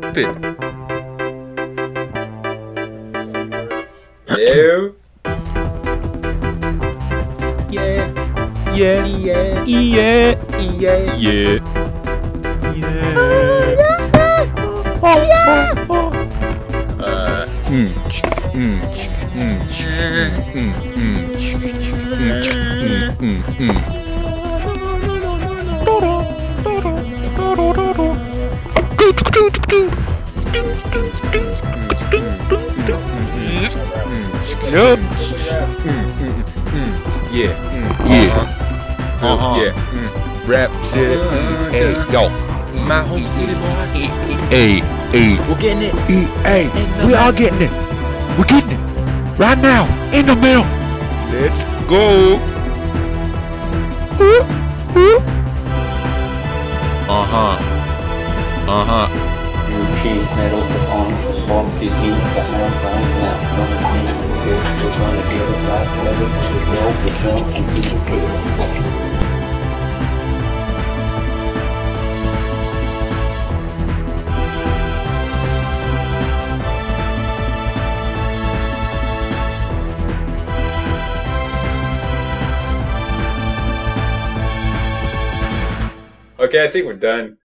stupid. Hello? Yeah. Yeah. Yeah. Yeah. Yeah. Yeah. Yup. Yeah. Yeah. Yeah. Rap City. Hey, yo. My home city, boy. Hey, hey. We're getting it. Hey, we are getting it. We're getting it. Right now. In the middle. Let's go. Routine medal on form 15 but now flying now. One of the we're going to get it right, whatever, the film and people through Okay, I think we're done.